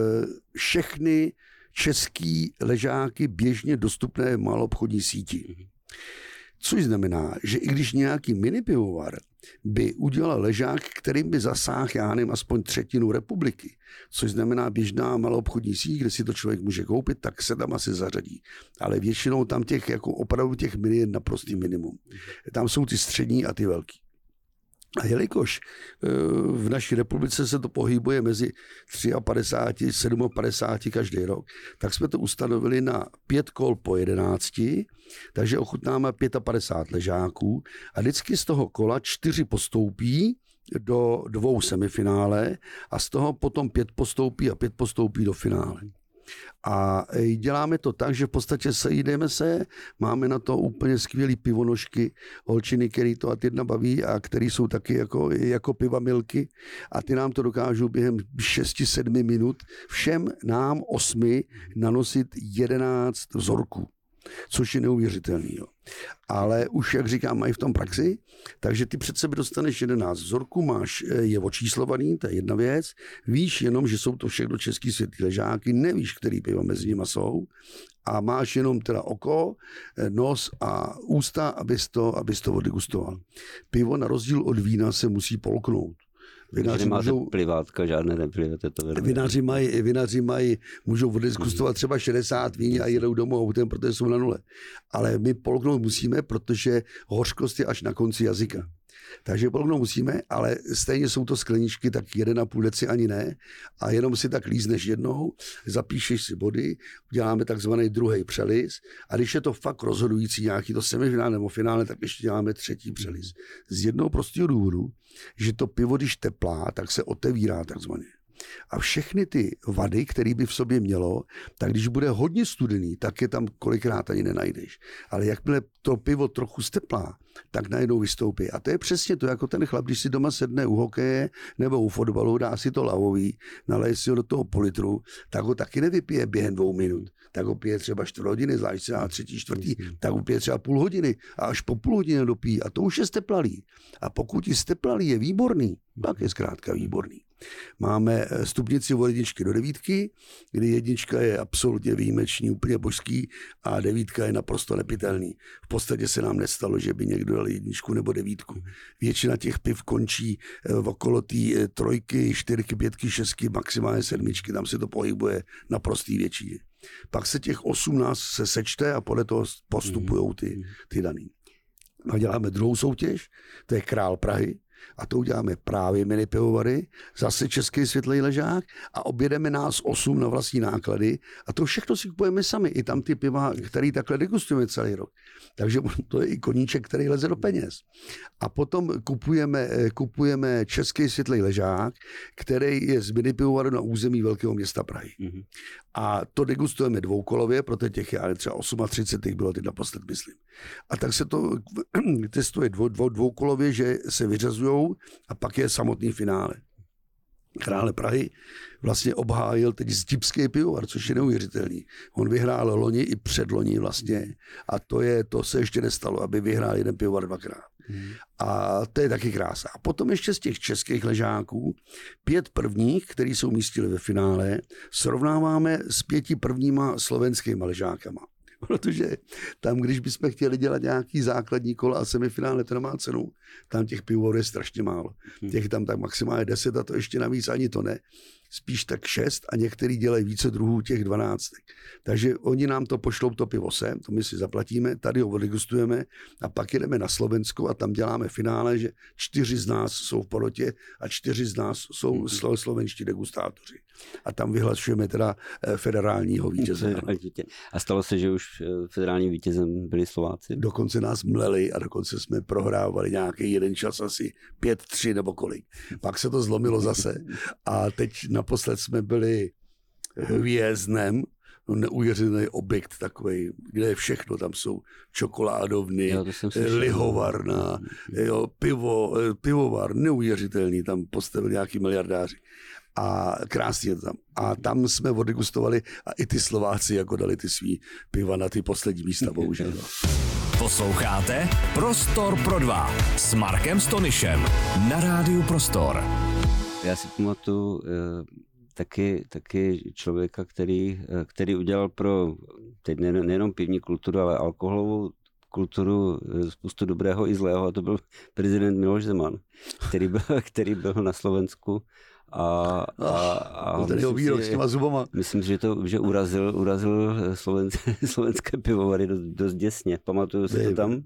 všechny český ležáky běžně dostupné v maloobchodní síti. Což znamená, že i když nějaký minipivovar by udělal ležák, kterým by zasáhl, já nevím, aspoň třetinu republiky, což znamená běžná maloobchodní síť, kde si to člověk může koupit, tak se tam asi zařadí. Ale většinou tam těch, jako opravdu těch mini je naprostý minimum. Tam jsou ty střední a ty velký. A jelikož v naší republice se to pohybuje mezi padesát tři a padesát sedm každý rok, tak jsme to ustanovili na pět kol po jedenácti, takže ochutnáme padesát pět ležáků a vždycky z toho kola čtyři postoupí do dvou semifinále a z toho potom pět postoupí a pět postoupí do finále. A děláme to tak, že v podstatě sejdeme se, máme na to úplně skvělý pivonožky, holčiny, který to a jedna baví a který jsou taky jako, jako piva milky a ty nám to dokážou během šesti sedmi minut všem nám osmi nanosit jedenáct vzorků, což je neuvěřitelný. Jo. Ale už, jak říkám, mají v tom praxi, takže ty před sebe dostaneš jedenáct vzorků, máš je očíslovaný, to je jedna věc, víš jenom, že jsou to všechno český světlý ležáky, nevíš, který piva mezi nimi jsou a máš jenom teda oko, nos a ústa, abys to, abys to odegustoval. Pivo na rozdíl od vína se musí polknout. Vinaři nemáte můžou, plivátka, žádné neplivete to. Vinaři mají, vinaři mají, můžou odeskustovat třeba šedesát vín a jedou domů autem, protože jsou na nule. Ale my polknout musíme, protože hořkost je až na konci jazyka. Takže polknout musíme, ale stejně jsou to skleničky, tak jeden a půl deci ani ne. A jenom si tak lízneš jednou, zapíšeš si body, uděláme takzvaný druhý přelis. A když je to fakt rozhodující nějaký to semifinále nebo finále, tak ještě děláme třetí přelis. Z jednoho prostého důvodu, že to pivo, když teplá, tak se otevírá takzvaně. A všechny ty vady, které by v sobě mělo, tak když bude hodně studený, tak je tam kolikrát ani nenajdeš. Ale jakmile to pivo trochu steplá, tak najednou vystoupí. A to je přesně to, jako ten chlap, když si doma sedne u hokeje nebo u fotbalu, dá si to lavový, naleje si ho do toho půl litru, tak ho taky nevypije během dvou minut. Tak ho pije třeba čtvrt hodiny, zvlášť se na třetí, čtvrtý, tak ho pije třeba půl hodiny a až po půl hodině dopí. A to už je steplalý. A pokud je steplalý je výborný, pak je zkrátka výborný. Máme stupnici od jedničky do devítky, kdy jednička je absolutně výjimečný, úplně božský a devítka je naprosto nepitelný. V podstatě se nám nestalo, že by někdo dal jedničku nebo devítku. Většina těch piv končí v okolo té trojky, čtyřky, pětky, šestky, maximálně sedmičky, tam se to pohybuje na prostý většině. Pak se těch osmnáct se sečte a podle toho postupují ty, ty daný. A děláme druhou soutěž, to je Král Prahy. A to uděláme právě mini pivovary, zase český světlej ležák a objedeme nás osm na vlastní náklady a to všechno si kupujeme sami. I tam ty piva, který takhle degustujeme celý rok. Takže to je i koníček, který leze do peněz. A potom kupujeme, kupujeme český světlej ležák, který je z mini pivovaru na území velkého města Prahy. Mm-hmm. A to degustujeme dvoukolově, protože těch je třeba třicet osm, těch bylo teď naposled, myslím. A tak se to testuje dvou, dvou, dvoukolově, že se vyřazujou a pak je samotný finále. Krále Prahy vlastně obhájil teď Zdibský pivovar, což je neuvěřitelný. On vyhrál loni i předloni vlastně a to, je, to se ještě nestalo, aby vyhrál jeden pivovar dvakrát. Hmm. A to je taky krása. A potom ještě z těch českých ležáků pět prvních, který jsou umístili ve finále, srovnáváme s pěti prvníma slovenskými ležákama. Protože tam, když bychom chtěli dělat nějaký základní kola a semifinále, to nemá cenu, tam těch pivovarů je strašně málo. Těch tam tak maximálně deset a to ještě navíc ani to ne. Spíš tak šest a některý dělají více druhů těch dvanáctek. Takže oni nám to pošlou to pivo sem, to my si zaplatíme, tady ho degustujeme a pak jedeme na Slovensko a tam děláme finále, že čtyři z nás jsou v porotě a čtyři z nás jsou slo- slovenští degustátoři. A tam vyhlašujeme teda federálního vítěze. A stalo se, že už federálním vítězem byli Slováci? Dokonce nás mleli a dokonce jsme prohrávali nějaký jeden čas, asi pět tři nebo kolik. Pak se to zlomilo zase a teď naposled jsme byli v Jízdnem, neuvěřitelný objekt takovej, kde je všechno, tam jsou čokoládovny, jo, lihovarna, jo, pivo, pivovar, neuvěřitelný, tam postavili nějaký miliardáři. A krásně to tam. A tam jsme odegustovali a i ty Slováci jako dali ty svý piva na ty poslední místa, bohužel. Posloucháte Prostor pro dva s Markem Stonyšem na rádiu Prostor. Já si pamatuju eh, taky, taky člověka, který, eh, který udělal pro teď nejen, nejenom pivní kulturu, ale alkoholovou kulturu eh, spoustu dobrého i zlého, a to byl prezident Miloš Zeman, který byl, který byl na Slovensku. A, a, a ten jeho výrok s těma zubama. Myslím si, že to že urazil, urazil slovenské, slovenské pivovary dost, dost děsně. Pamatuju si to tam?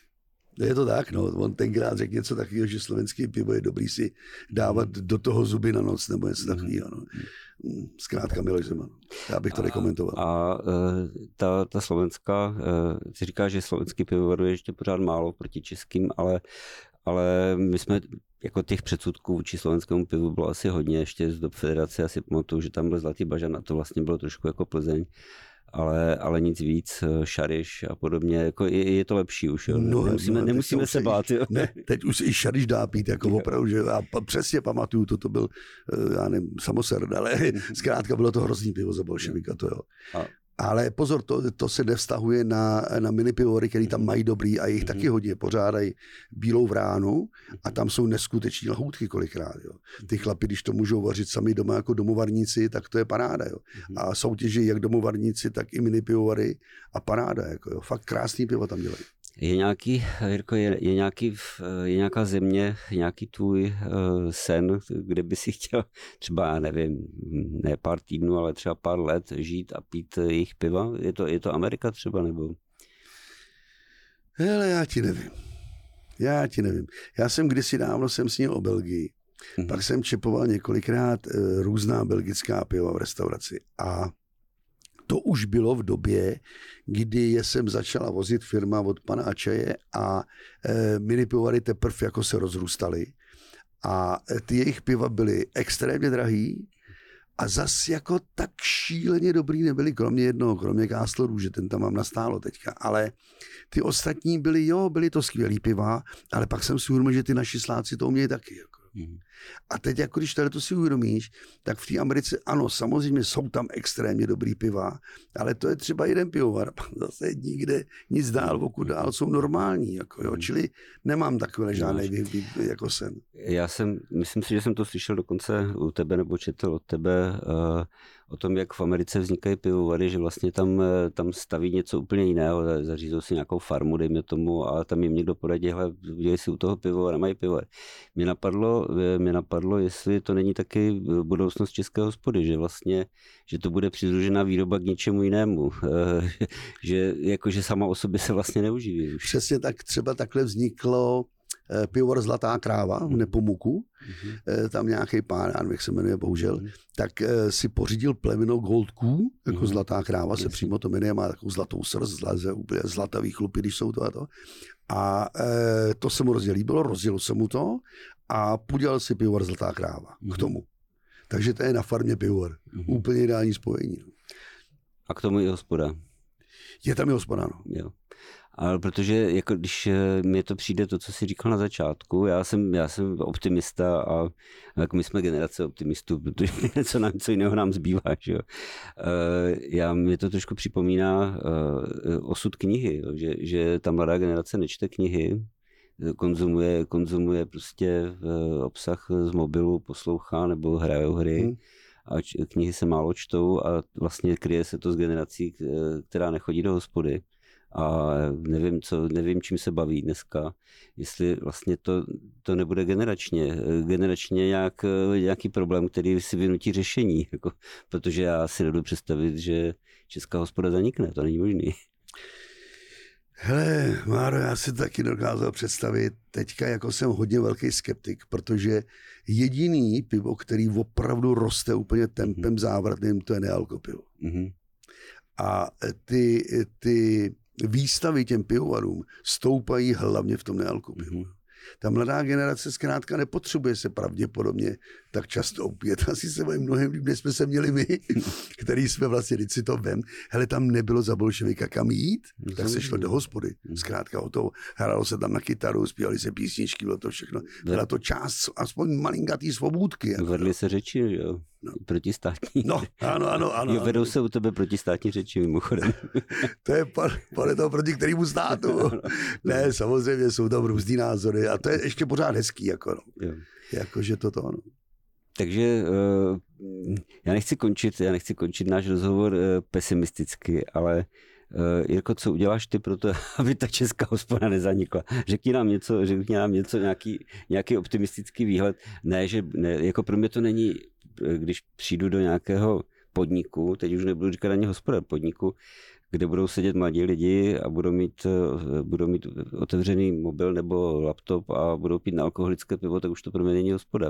Je to tak, no. On tenkrát řekl něco takového, že slovenský pivo je dobrý si dávat do toho zuby na noc, nebo něco takového. No. Zkrátka Miloš Zeman. Já bych to nekomentoval. A, a ta, ta slovenská, si říká, že slovenský pivovar je ještě pořád málo proti českým, ale, ale my jsme jako těch předsudků vůči slovenskému pivu bylo asi hodně, ještě z dob federace, asi pamatuju, že tam byl Zlatý Bažan a to vlastně bylo trošku jako Plzeň. Ale, ale nic víc, Šariš a podobně, jako je, je to lepší už, jo. No, nemusíme, no, nemusíme se bát. Jo. Ne, teď už i Šariš dá pít, jako opravdu, že já přesně pamatuju, to, to byl, já nevím, samoserd, ale zkrátka bylo to hrozný pivo za bolševika, to jo. A. Ale pozor, to, to se nevztahuje na, na mini pivory, který tam mají dobrý a jich mm-hmm. taky hodně pořádají Bílou vránu a tam jsou neskuteční lahůdky kolikrát. Jo. Ty chlapi, když to můžou vařit sami doma jako domovarníci, tak to je paráda. Jo. Mm-hmm. A soutěží jak domovarníci, tak i mini pivovary a paráda. Jako, jo. Fakt krásný pivo tam dělají. Je nějaký, Jirko, je, je, nějaký, je nějaká země, nějaký tvůj uh, sen, kde by si chtěl třeba, já nevím, ne pár týdnů, ale třeba pár let žít a pít jejich piva? Je to, je to Amerika třeba, nebo? Hele, já ti nevím. Já ti nevím. Já jsem kdysi dávno jsem snil o Belgii. Hmm. Pak jsem čepoval několikrát uh, různá belgická piva v restauraci a to už bylo v době, kdy jsem začala vozit firma od pana Ačeje a e, mini pivovary teprve jako se rozrůstaly. A ty jejich piva byly extrémně drahý a zas jako tak šíleně dobrý nebyly, kromě jednoho, kromě Castle Rouge, ten tam mám nastálo teďka. Ale ty ostatní byly, jo, byly to skvělý piva, ale pak jsem si uvědomil, že ty naši Slováci to umějí taky. Jako. Mm. A teď, jako když tady to si uvědomíš, tak v té Americe, ano, samozřejmě jsou tam extrémně dobrý piva, ale to je třeba jeden pivovar, zase nikde nic dál, pokud dál jsou normální, jako jo, čili nemám takové žádné výhody jako sen. Já jsem, myslím si, že jsem to slyšel dokonce u tebe, nebo četl od tebe uh, o tom, jak v Americe vznikají pivovary, že vlastně tam, tam staví něco úplně jiného, zařízou si nějakou farmu, dejme tomu, a tam jim někdo poradí, hele, dělej si u toho pivovar, mají pivovar. Mě napadlo, mě napadlo, jestli to není taky budoucnost české hospody, že vlastně, že to bude přidružená výroba k něčemu jinému, že jakože sama o sobě se vlastně neuživí. Přesně tak, třeba takhle vzniklo pivovar Zlatá kráva v Nepomuku, mm-hmm. tam nějaký pán, já nevím, jak se jmenuje, bohužel, mm-hmm. tak si pořídil plemeno Goldků, jako mm-hmm. Zlatá kráva se přímo to jmenuje, má takovou zlatou srst, zlaze, úplně zlatavý chlupy, když jsou to a to. A e, to se mu hrozně líbilo, rozdělil se mu to a podělal si pivovar Zlatá kráva mm-hmm. k tomu. Takže to je na farmě pivovar. Mm-hmm. Úplně ideální spojení. A k tomu i hospoda. Je tam i hospoda, no. Jo. Ale protože jako když mi to přijde to, co jsi říkal na začátku, já jsem, já jsem optimista a jako my jsme generace optimistů, protože něco, nám, co jiného nám zbývá. Že? Já, mě to trošku připomíná osud knihy, že, že ta mladá generace nečte knihy, konzumuje, konzumuje prostě obsah z mobilu, poslouchá nebo hrajou hry. Hmm. A knihy se málo čtou a vlastně kryje se to s generací, která nechodí do hospody. A nevím, co, nevím, čím se baví dneska, jestli vlastně to, to nebude generačně, generačně nějak, nějaký problém, který si vynutí řešení, jako, protože já si nedovedu představit, že česká hospoda zanikne, to není možný. Hele, Máro, já si to taky dokázal představit, teďka jako jsem hodně velký skeptik, protože jediný pivo, který opravdu roste úplně tempem závratným, to je nealkopivo. Mm-hmm. A ty, ty výstavy těm pivovarům stoupají hlavně v tom nealkopivu. Mm-hmm. Ta mladá generace zkrátka nepotřebuje se pravděpodobně tak často opět. Asi se mají mnohem líp, než jsme se měli my, který jsme vlastně vždyť si to vem. Hele, tam nebylo za bolševika kam jít, tak se šlo do hospody. Zkrátka o to, hralo se tam na kytaru, zpívali se písničky, bylo to všechno. Byla to část aspoň malinkatý svobůdky. Jako. Vedly se řeči, jo? No. Protistátní. No, ano, ano, ano. Jo, vedou ano. se u tebe protistátní řeči, mimochodem. To je podle toho proti kterému státu. Ne, samozřejmě jsou tam různý názory a to je ještě pořád hezký, jako no. Jakože toto, ano. Takže uh, já nechci končit, já nechci končit náš rozhovor uh, pesimisticky, ale uh, Jirko, co uděláš ty pro to, aby ta česká hospoda nezanikla? Řekni nám něco, řekni nám něco, nějaký, nějaký optimistický výhled. Ne, že ne, jako pro mě to není, když přijdu do nějakého podniku, teď už nebudu říkat ani hospoda, podniku, kde budou sedět mladí lidi a budou mít, budou mít otevřený mobil nebo laptop a budou pít nealkoholické pivo, tak už to pro mě není hospoda.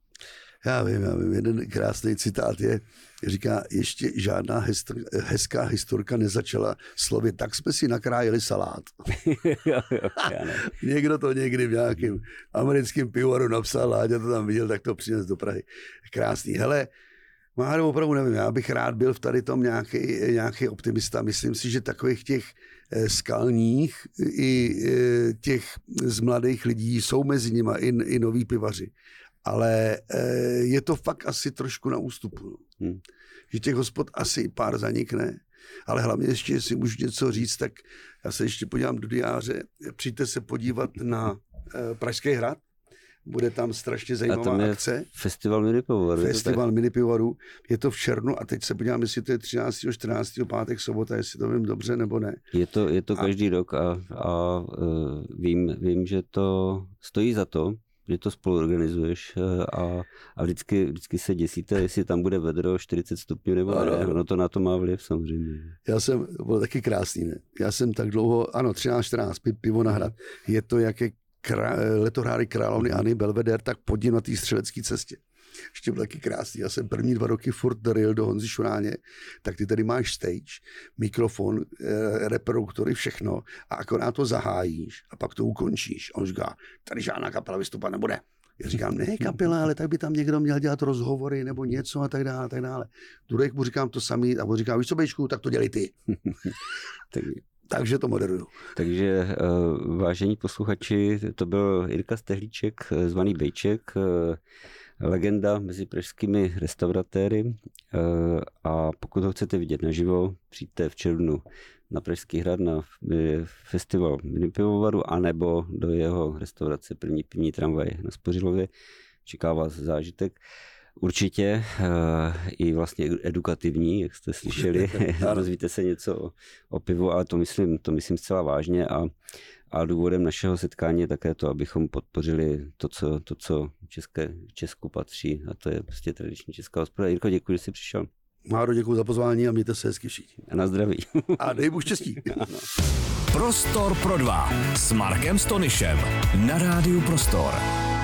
Já vím, já vím, jeden krásný citát je, říká, ještě žádná hestor, hezká historka nezačala slově, tak jsme si nakrájeli salát. jo, jo, Někdo to někdy v nějakém americkém pivovaru napsal a já to tam viděl, tak to přines do Prahy. Krásný. Hele, Máro, opravdu nevím, já bych rád byl v tady tom nějaký, nějaký optimista. Myslím si, že takových těch skalních i těch z mladých lidí jsou mezi nimi i, i noví pivaři. Ale je to fakt asi trošku na ústupu. Hmm. Že těch hospod asi pár zanikne. Ale hlavně ještě, jestli můžu něco říct, tak já se ještě podívám do diáře. Přijďte se podívat na Pražský hrad. Bude tam strašně zajímavá je akce. Festival minipivovaru. Festival minipivovaru. Je to v červnu a teď se podívám, jestli to je třináctého čtrnáctého pátek, sobota, jestli to vím dobře nebo ne. Je to, je to a... každý rok a, a uh, vím, vím, že to stojí za to, že to spoluorganizuješ a, a vždycky, vždycky se děsíte, jestli tam bude vedro čtyřicet stupňů nebo ne. Ono to na to má vliv samozřejmě. Já jsem, bylo taky krásný, ne? Já jsem tak dlouho, ano, třináct čtrnáct, pivo na hrad. Je to jaké krá, letohráry královny Anny Belvedere, tak pod ním na té střelecké cestě. Ještě byl taky krásný. Já jsem první dva roky furt doril do Honzy Šuráně, tak ty tady máš stage, mikrofon, e, reproduktory, všechno a akorát to zahájíš a pak to ukončíš. A on říká, tady žádná kapela vystupovat nebude. Já říkám, ne kapela, ale tak by tam někdo měl dělat rozhovory nebo něco a tak dále. A tak dále. Druhý mu říkám to samý a on říká, víš co, Bejčku, tak to dělej ty. Takže to moderuju. Takže uh, vážení posluchači, to byl Jirka Stehlíček, zvaný Bejček, uh, legenda mezi pražskými restauratéry a pokud ho chcete vidět naživo, přijďte v červnu na Pražský hrad na festival minipivovaru anebo do jeho restaurace První pivní tramvaj na Spořilově. Čeká vás zážitek. Určitě i vlastně edukativní, jak jste slyšeli. Dozvíte se něco o, o pivu, ale to myslím, to myslím zcela vážně a A důvodem našeho setkání je také to, abychom podpořili to, co, to, co České, Česku patří, a to je prostě tradiční česká hospoda. Jirko, děkuji, že jsi přišel. Máro, děkuji za pozvání a mějte se hezky všichni. A na zdraví. A dej Bůh štěstí. Prostor pro dva s Markem Stonyšem na Rádiu Prostor.